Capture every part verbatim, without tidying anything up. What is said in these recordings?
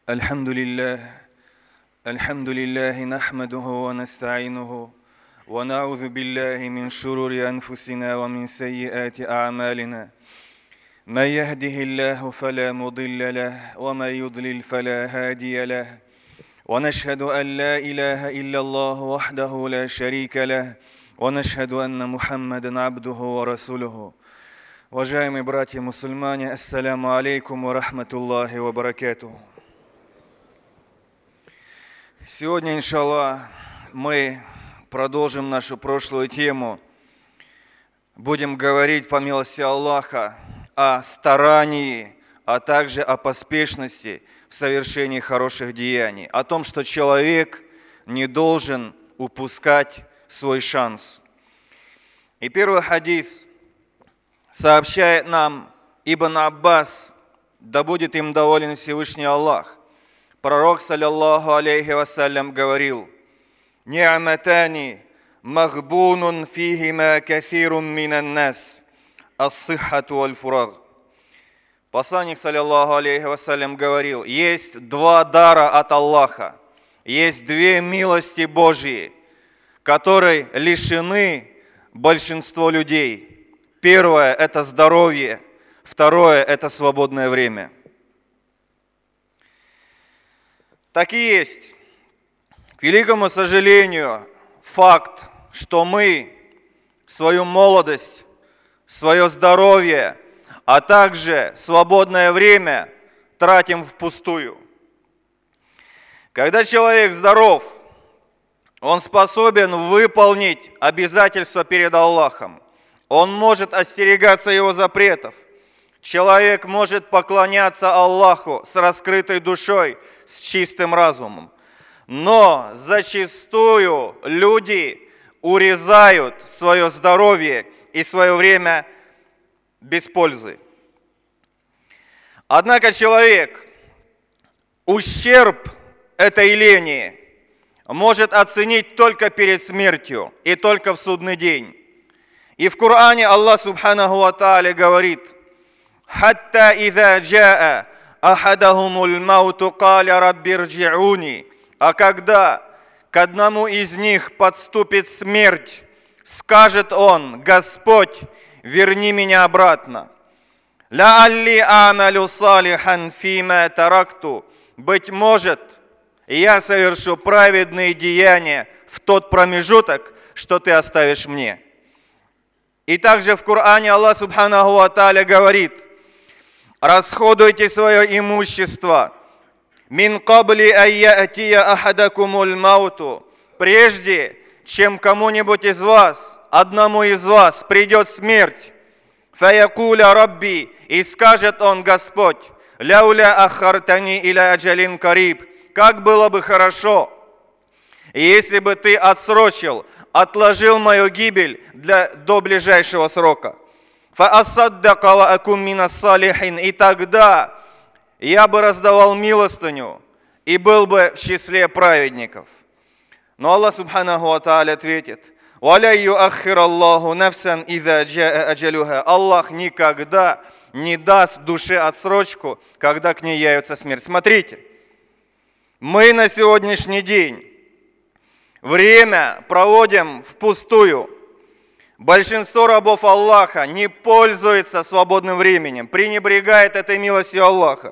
الحمد لله الحمد لله نحمده ونستعينه ونعوذ بالله من شرور أنفسنا ومن سيئات أعمالنا من يهده الله فلا مضل له ومن يضلل فلا هادي له ونشهد أن لا إله إلا الله وحده لا شريك له ونشهد أن محمدا عبده ورسوله. Уважаемые братья-мусульмане, ассаляму алейкум ва рахматуллахи ва баракатуху. Сегодня, иншаллах, мы продолжим нашу прошлую тему. Будем говорить, по милости Аллаха, о старании, а также о поспешности в совершении хороших деяний. О том, что человек не должен упускать свой шанс. И первый хадис сообщает нам Ибн Аббас, да будет им доволен Всевышний Аллах. Пророк, саллиллаху алейхи вассалям, говорил: «Ни'матани махбунун фихима кафирун минан нас, ас-сиххату валь-фураг». Посланник, саллиллаху алейхи вассалям, говорил: есть два дара от Аллаха, есть две милости Божьи, которые лишены большинство людей. Первое – это здоровье, второе – это свободное время. Так и есть. К великому сожалению, факт, что мы свою молодость, свое здоровье, а также свободное время тратим впустую. Когда человек здоров, он способен выполнить обязательства перед Аллахом. Он может остерегаться его запретов. Человек может поклоняться Аллаху с раскрытой душой, с чистым разумом. Но зачастую люди урезают свое здоровье и свое время без пользы. Однако человек ущерб этой лени может оценить только перед смертью и только в судный день. И в Коране Аллах Субханаху ва Тааля говорит: «Хатта иза джаа ахадахумул мауту каля рабби рджи'уни». А когда к одному из них подступит смерть, скажет он: «Господь, верни меня обратно». «Ля-алли амалю салихан фима таракту». Быть может, я совершу праведные деяния в тот промежуток, что ты оставишь мне. И также в Коране Аллах Субханаху ва Тааля говорит: расходуйте свое имущество. Мин кабли айятия ахадакумуль мауту. Прежде, чем кому-нибудь из вас, одному из вас придет смерть. Фаякуля рабби. И скажет он: Господь, ляуля ахартани иля аджалин кариб. Как было бы хорошо, если бы ты отсрочил, отложил мою гибель для, до ближайшего срока. Фаасаддака ва акун минас салихин. И тогда я бы раздавал милостыню и был бы в числе праведников. Но Аллах Субханаху ва Тааля ответит: «Валя юаххир Аллаху нафсан иза джаа аджалюха». Аллах никогда не даст душе отсрочку, когда к ней явится смерть. Смотрите, мы на сегодняшний день время проводим впустую. Большинство рабов Аллаха не пользуется свободным временем, пренебрегает этой милостью Аллаха.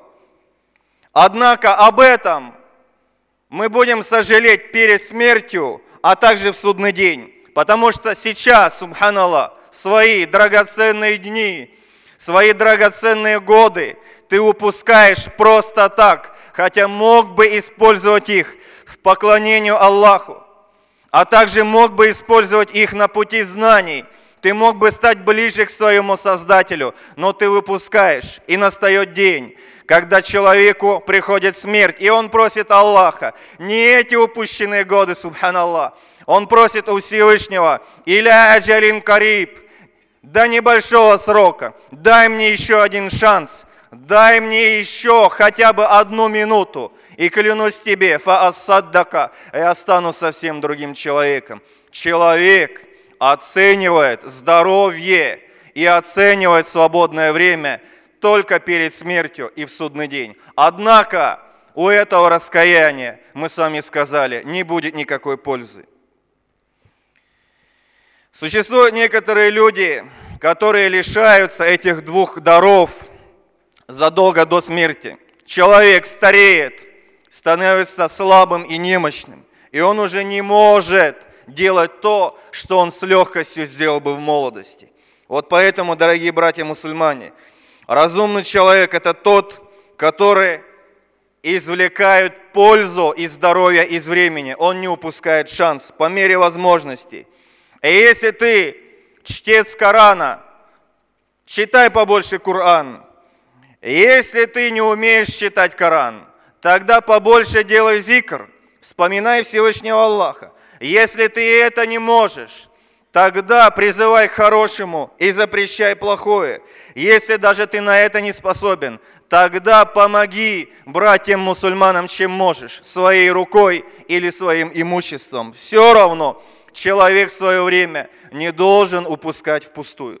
Однако об этом мы будем сожалеть перед смертью, а также в судный день. Потому что сейчас, субханаллах, свои драгоценные дни, свои драгоценные годы ты упускаешь просто так, хотя мог бы использовать их в поклонении Аллаху, а также мог бы использовать их на пути знаний. Ты мог бы стать ближе к своему Создателю, но ты выпускаешь, и настает день, когда человеку приходит смерть, и он просит Аллаха, не эти упущенные годы, субханаллах, он просит у Всевышнего: «Иля аджалин кариб», до небольшого срока, дай мне еще один шанс, дай мне еще хотя бы одну минуту, и клянусь тебе, фаасаддака, я стану совсем другим человеком. Человек оценивает здоровье и оценивает свободное время только перед смертью и в судный день. Однако у этого раскаяния, мы с вами сказали, не будет никакой пользы. Существуют некоторые люди, которые лишаются этих двух даров задолго до смерти. Человек стареет, становится слабым и немощным, и он уже не может делать то, что он с легкостью сделал бы в молодости. Вот поэтому, дорогие братья-мусульмане, разумный человек – это тот, который извлекает пользу из здоровья, из времени. Он не упускает шанс по мере возможностей. И если ты чтец Корана, читай побольше Коран. Если ты не умеешь читать Коран, тогда побольше делай зикр, вспоминай Всевышнего Аллаха. Если ты это не можешь, тогда призывай к хорошему и запрещай плохое. Если даже ты на это не способен, тогда помоги братьям-мусульманам, чем можешь, своей рукой или своим имуществом. Все равно человек в свое время не должен упускать впустую.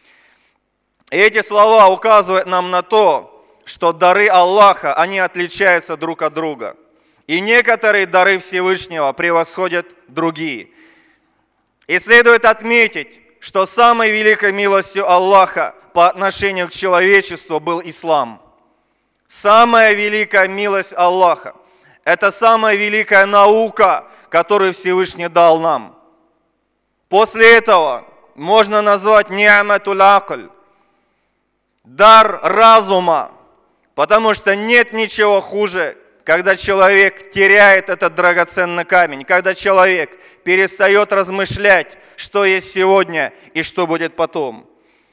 И эти слова указывают нам на то, что дары Аллаха, они отличаются друг от друга. И некоторые дары Всевышнего превосходят другие. И следует отметить, что самой великой милостью Аллаха по отношению к человечеству был ислам. Самая великая милость Аллаха – это самая великая наука, которую Всевышний дал нам. После этого можно назвать ни'матуль акль, дар разума, потому что нет ничего хуже, когда человек теряет этот драгоценный камень, когда человек перестает размышлять, что есть сегодня и что будет потом.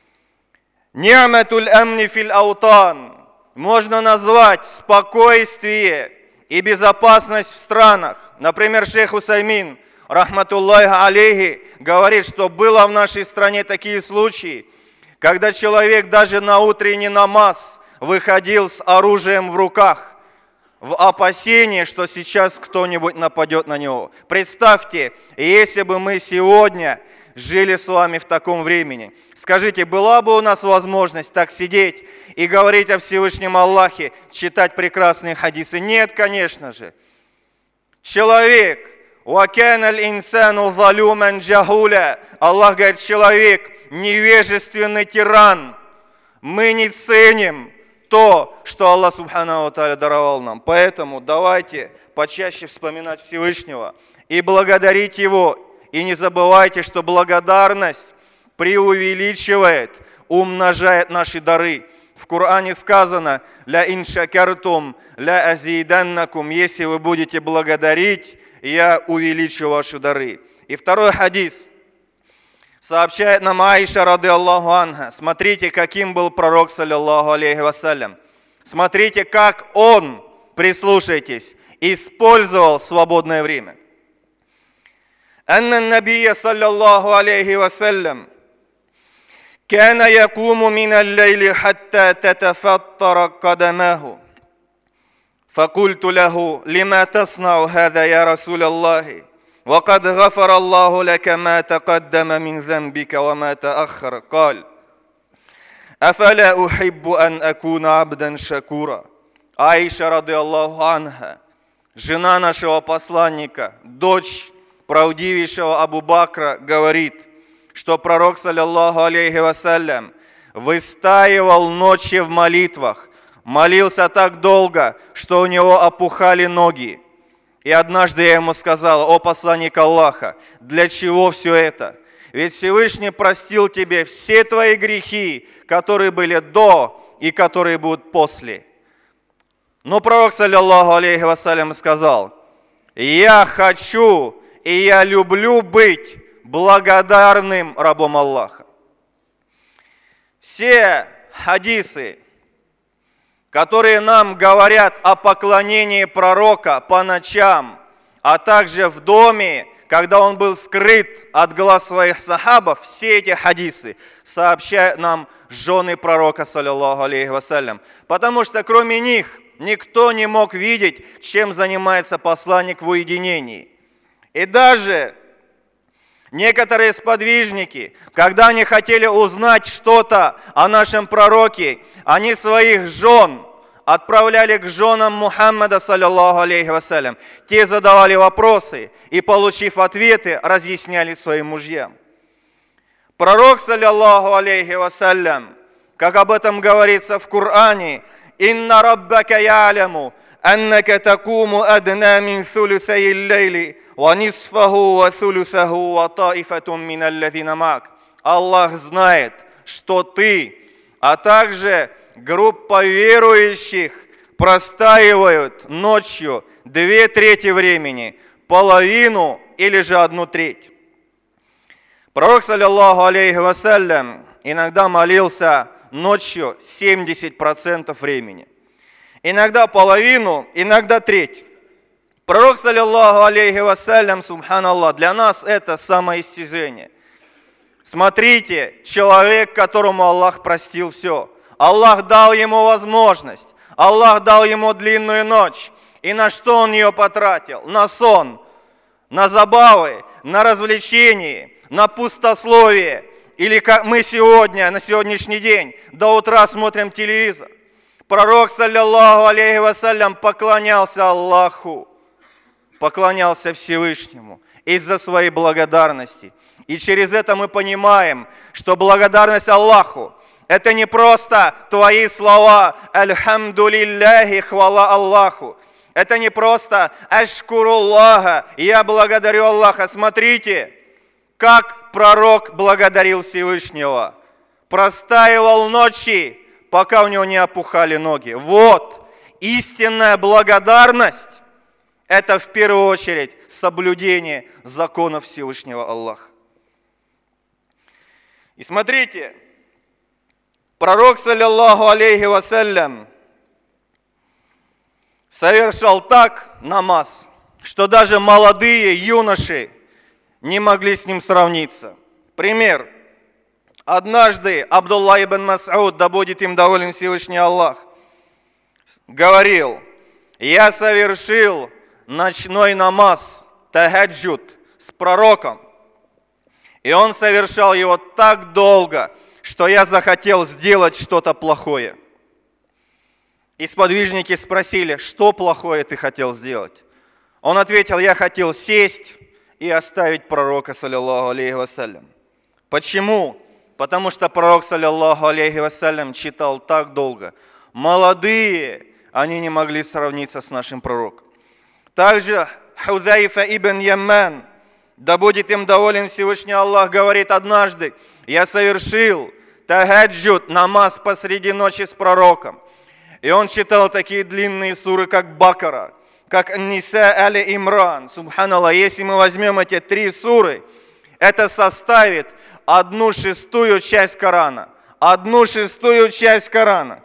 Ни'матуль амни фил аутан можно назвать спокойствие и безопасность в странах. Например, шейх Усаймин, рахматуллахи алейхи, говорит, что было в нашей стране такие случаи, когда человек даже на утренний намаз выходил с оружием в руках, в опасении, что сейчас кто-нибудь нападет на него. Представьте, если бы мы сегодня жили с вами в таком времени. Скажите, была бы у нас возможность так сидеть и говорить о Всевышнем Аллахе, читать прекрасные хадисы? Нет, конечно же. Человек, وَكَانَ الْإِنسَانُ ظَلُومًا جَهُولًا. Аллах говорит, человек невежественный тиран. Мы не ценим то, что Аллах Субханаху ва Тааля даровал нам. Поэтому давайте почаще вспоминать Всевышнего и благодарить Его. И не забывайте, что благодарность преувеличивает, умножает наши дары. В Коране сказано: «Ля ин шакартум, ля азиданнакум». Если вы будете благодарить, я увеличу ваши дары. И второй хадис сообщает нам Аиша ради Аллаху анха. Смотрите, каким был пророк, саллиллаху алейхи вассалям. Смотрите, как он, прислушайтесь, использовал свободное время. أن النبي صلى الله عليه وسلم كان يقوم من الليل حتى تتفطر قدماه فقلت له لما تصنع هذا يا رسول الله وقد غفر الله لك ما تقدم من ذنبك وما تأخر قال أفلا أحب أن أكون عبدا شكورا. Аиша ради Аллаху анха, жена нашего посланника, дочь правдивейшего Абу Бакра, говорит, что пророк, саллиллаху алейхи вассалям, выстаивал ночи в молитвах, молился так долго, что у него опухали ноги. И однажды я ему сказал: о посланник Аллаха, для чего все это? Ведь Всевышний простил тебе все твои грехи, которые были до и которые будут после. Но пророк, саллиллаху алейхи вассалям, сказал: я хочу и я люблю быть благодарным рабом Аллаха. Все хадисы, которые нам говорят о поклонении пророка по ночам, а также в доме, когда он был скрыт от глаз своих сахабов, все эти хадисы сообщают нам жены пророка, саллиллаху алейхи вассалям. Потому что кроме них никто не мог видеть, чем занимается посланник в уединении. И даже некоторые сподвижники, когда они хотели узнать что-то о нашем пророке, они своих жен отправляли к женам Мухаммада, саллиллаху алейхи вассалям. Те задавали вопросы и, получив ответы, разъясняли своим мужьям. Пророк, саллиллаху алейхи вассалям, как об этом говорится в Коране, «Инна раббака я'ляму, аннака такуму адна мин thuluthai al-layli, ва нисфаху ва thuluthahu ва таифатун мин аллазина мак». Аллах знает, что ты, а также группа верующих простаивают ночью две трети времени, половину или же одну треть. Пророк, саллиллаху алейхи вассалям, иногда молился ночью семьдесят процентов времени. Иногда половину, иногда треть. Пророк, саллиллаху алейхи вассалям, субханаллах, для нас это самоистязание. Смотрите, человек, которому Аллах простил все. Аллах дал ему возможность. Аллах дал ему длинную ночь. И на что он ее потратил? На сон, на забавы, на развлечения, на пустословие. Или как мы сегодня, на сегодняшний день, до утра смотрим телевизор. Пророк, саллиллаху алейхи вассалям, поклонялся Аллаху, поклонялся Всевышнему из-за своей благодарности. И через это мы понимаем, что благодарность Аллаху – это не просто твои слова «Альхамду лилляхи», хвала Аллаху. Это не просто «Ашкуруллаха», я благодарю Аллаха. Смотрите, как пророк благодарил Всевышнего. Простаивал ночи, пока у него не опухали ноги. Вот, истинная благодарность – это в первую очередь соблюдение законов Всевышнего Аллаха. И смотрите, пророк, саллиллаху алейхи вассалям, совершал так намаз, что даже молодые юноши не могли с ним сравниться. Пример. Однажды Абдулла ибн Мас'уд, да будет им доволен Всевышний Аллах, говорил: я совершил ночной намаз, тахаджуд, с пророком. И он совершал его так долго, что я захотел сделать что-то плохое. И сподвижники спросили: что плохое ты хотел сделать? Он ответил: я хотел сесть и оставить пророка, саллиллаху алейхи вассалям. Почему? Потому что пророк, саллиллаху алейхи вассалям, читал так долго. Молодые, они не могли сравниться с нашим пророком. Также Хузайфа ибн Яман, да будет им доволен Всевышний Аллах, говорит: однажды я совершил тахаджуд, намаз посреди ночи с пророком. И он читал такие длинные суры, как Бакара, как Ниса, Али Имран. Субханаллах, если мы возьмем эти три суры, это составит одну шестую часть Корана. Одну шестую часть Корана.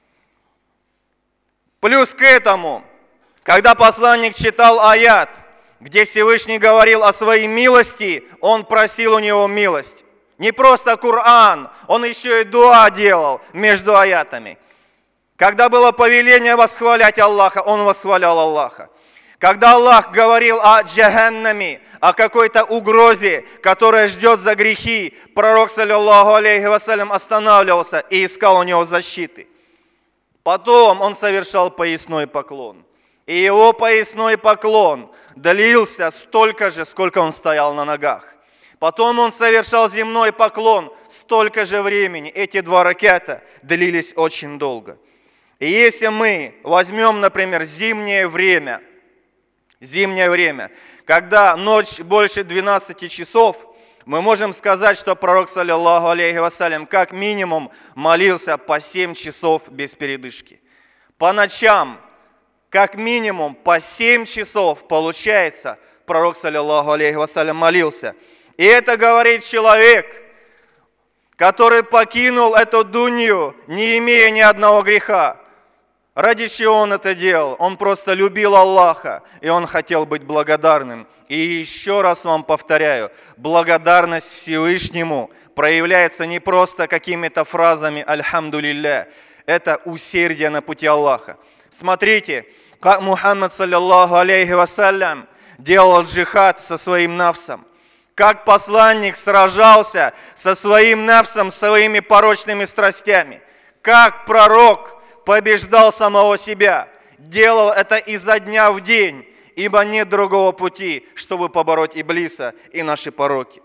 Плюс к этому, когда посланник читал аят, где Всевышний говорил о своей милости, он просил у него милость. Не просто Коран, он еще и дуа делал между аятами. Когда было повеление восхвалять Аллаха, он восхвалял Аллаха. Когда Аллах говорил о джаханнаме, о какой-то угрозе, которая ждет за грехи, пророк, саллиллаху алейхи вассалям, останавливался и искал у него защиты. Потом он совершал поясной поклон. И его поясной поклон длился столько же, сколько он стоял на ногах. Потом он совершал земной поклон столько же времени. Эти два раката длились очень долго. И если мы возьмем, например, зимнее время, зимнее время, когда ночь больше двенадцати часов, мы можем сказать, что пророк, саллиллаху алейхи вассалям, как минимум молился по семь часов без передышки. По ночам, как минимум по семь часов, получается, пророк, саллиллаху алейхи вассалям, молился. И это говорит человек, который покинул эту дунью, не имея ни одного греха. Ради чего он это делал? Он просто любил Аллаха, и он хотел быть благодарным. И еще раз вам повторяю, благодарность Всевышнему проявляется не просто какими-то фразами «Альхамду лилля», это усердие на пути Аллаха. Смотрите, как Мухаммад, саллиллаху алейхи вассалям, делал джихад со своим нафсом. Как посланник сражался со своим нафсом, своими порочными страстями. Как пророк побеждал самого себя, делал это изо дня в день, ибо нет другого пути, чтобы побороть Иблиса и наши пороки.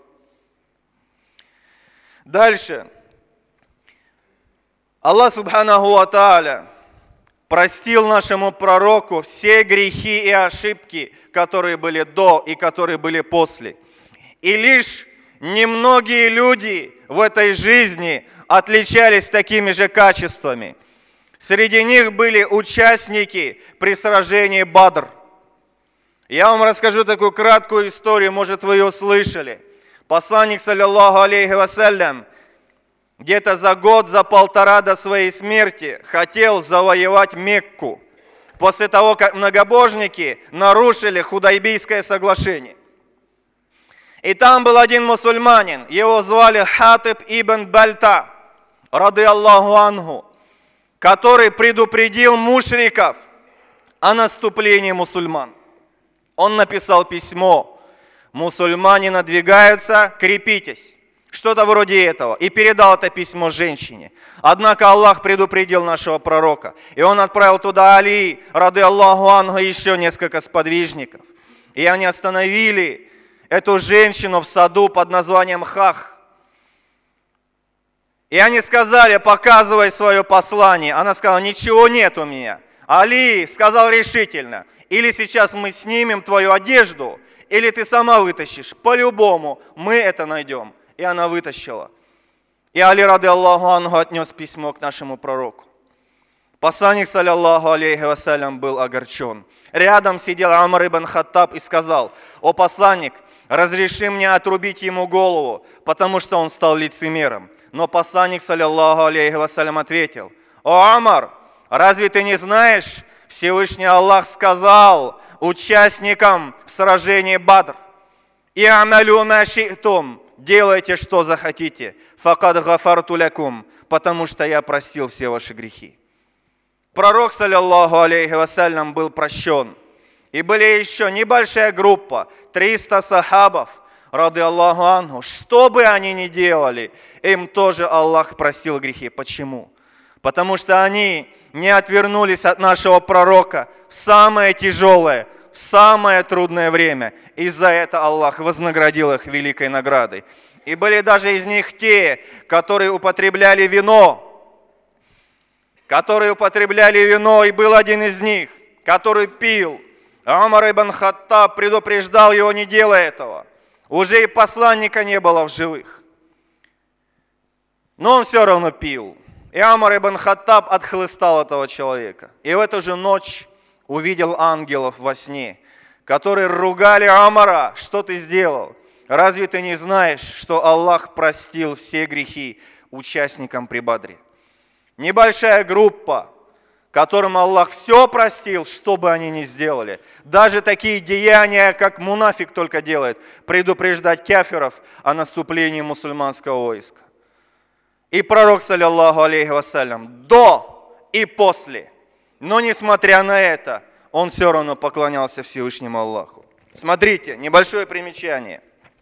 Дальше. Аллах Субханаху ва Тааля простил нашему пророку все грехи и ошибки, которые были до и которые были после. И лишь немногие люди в этой жизни отличались такими же качествами. Среди них были участники при сражении Бадр. Я вам расскажу такую краткую историю, может, вы ее слышали. Посланник, саллиллаху алейхи вассалям, где-то за год, за полтора до своей смерти хотел завоевать Мекку, после того, как многобожники нарушили Худайбийское соглашение. И там был один мусульманин, его звали Хатиб ибн Бальта, рады Аллаху анху, который предупредил мушриков о наступлении мусульман. Он написал письмо: «Мусульмане надвигаются, крепитесь». Что-то вроде этого. И передал это письмо женщине. Однако Аллах предупредил нашего пророка. И он отправил туда Али, рады Аллаху анху, еще несколько сподвижников. И они остановили эту женщину в саду под названием Хах. И они сказали: показывай свое послание. Она сказала: ничего нет у меня. Али сказал решительно: или сейчас мы снимем твою одежду, или ты сама вытащишь. По-любому мы это найдем. И она вытащила. И Али, рады Аллаху анху, отнес письмо к нашему пророку. Посланник, саллиллаху алейхи вассалям, был огорчен. Рядом сидел Умар ибн Хаттаб и сказал: о посланник, разреши мне отрубить ему голову, потому что он стал лицемером. Но посланник, саллиллаху алейхи вассалям, ответил: о Умар, разве ты не знаешь, Всевышний Аллах сказал участникам в сражении Бадр: и амалю ма ши'тум, делайте, что захотите, факад гафарту лякум, потому что я простил все ваши грехи. Пророк, саллиллаху алейхи вассалям, был прощен. И были еще небольшая группа, триста сахабов, рады Аллаху анху. Что бы они ни делали, им тоже Аллах простил грехи. Почему? Потому что они не отвернулись от нашего пророка в самое тяжелое, в самое трудное время. И за это Аллах вознаградил их великой наградой. И были даже из них те, которые употребляли вино. Которые употребляли вино, и был один из них, который пил. Умар ибн Хаттаб предупреждал его: не делай этого. Уже и посланника не было в живых. Но он все равно пил. И Умар ибн Хаттаб отхлыстал этого человека. И в эту же ночь увидел ангелов во сне, которые ругали Умара: что ты сделал? Разве ты не знаешь, что Аллах простил все грехи участникам при Бадре? Небольшая группа, которым Аллах все простил, что бы они ни сделали. Даже такие деяния, как мунафик только делает, предупреждать кафиров о наступлении мусульманского войска. И пророк, саллиллаху алейхи вассалям, до и после. Но несмотря на это, он все равно поклонялся Всевышнему Аллаху. Смотрите, небольшое примечание.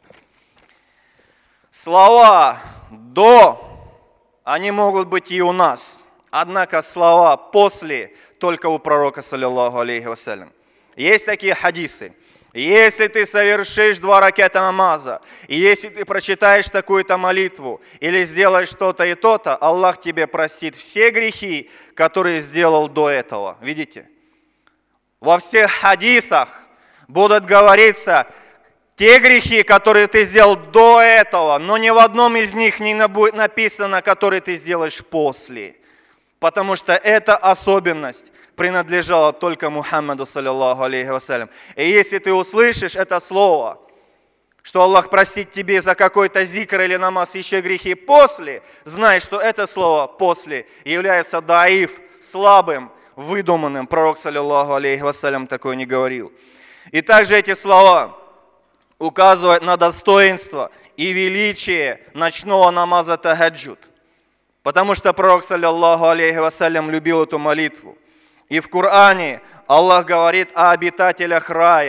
Слова «до», они могут быть и у нас. Однако слова «после» только у пророка, саллиллаху алейхи вассалям. Есть такие хадисы. Если ты совершишь два раката намаза, и если ты прочитаешь такую-то молитву, или сделаешь что-то и то-то, Аллах тебе простит все грехи, которые сделал до этого. Видите? Во всех хадисах будут говориться те грехи, которые ты сделал до этого, но ни в одном из них не будет написано, которые ты сделаешь после. Потому что эта особенность принадлежала только Мухаммаду, саллиллаху алейхи вассалям. И если ты услышишь это слово, что Аллах простит тебе за какой-то зикр или намаз еще грехи после, знай, что это слово «после» является даиф, слабым, выдуманным. Пророк, саллиллаху алейхи вассалям, такое не говорил. И также эти слова указывают на достоинство и величие ночного намаза тахаджуд. Потому что пророк, саллиллаху алейхи вассалям, любил эту молитву. И в Коране Аллах говорит о обитателях рая,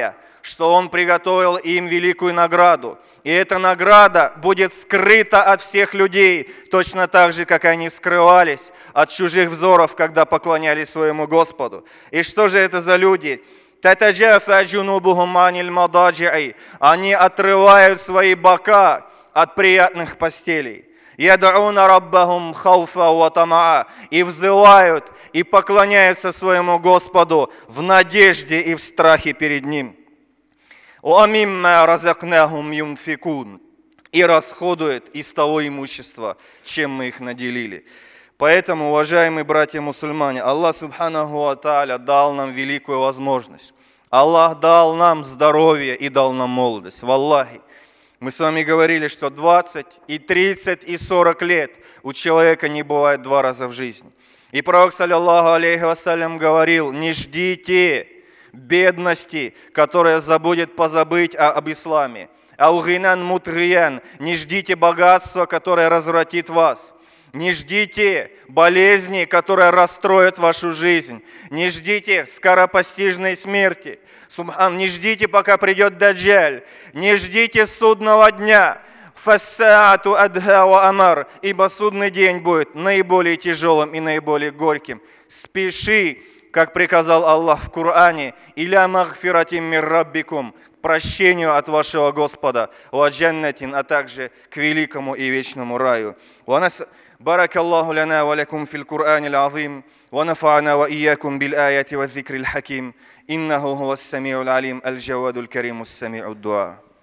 что Он приготовил им великую награду. И эта награда будет скрыта от всех людей, точно так же, как они скрывались от чужих взоров, когда поклонялись своему Господу. И что же это за люди? «Татаджафа джунубухум аниль мададжи'и». Они отрывают свои бока от приятных постелей. «Яд'уна раббахум хауфа ва тамаа». И взывают, и поклоняются своему Господу в надежде и в страхе перед Ним. «Уамимма разакнахум юнфикун». И расходуют из того имущества, чем мы их наделили. Поэтому, уважаемые братья-мусульмане, Аллах Субханаху ва Тааля дал нам великую возможность. Аллах дал нам здоровье и дал нам молодость. Валлахи. Мы с вами говорили, что двадцать, и тридцать, и сорок лет у человека не бывает два раза в жизни. И пророк, саллиллаху алейхи вассалям, говорил: не ждите бедности, которая забудет позабыть об исламе. Аугинан мутгиян, не ждите богатства, которое развратит вас. Не ждите болезни, которые расстроят вашу жизнь. Не ждите скоропостижной смерти. Субхан, не ждите, пока придет Даджаль. Не ждите судного дня. Фассаату адха ва амар. Ибо судный день будет наиболее тяжелым и наиболее горьким. Спеши, как приказал Аллах в Коране, иля магфиратим мир раббикум, к прощению от вашего Господа, ва джаннатин, а также к великому и вечному раю. بارك الله لنا ولكم في القرآن العظيم ونفعنا وإياكم بالآيات والذكر الحكيم إنه هو السميع العليم الجواد الكريم السميع الدعاء.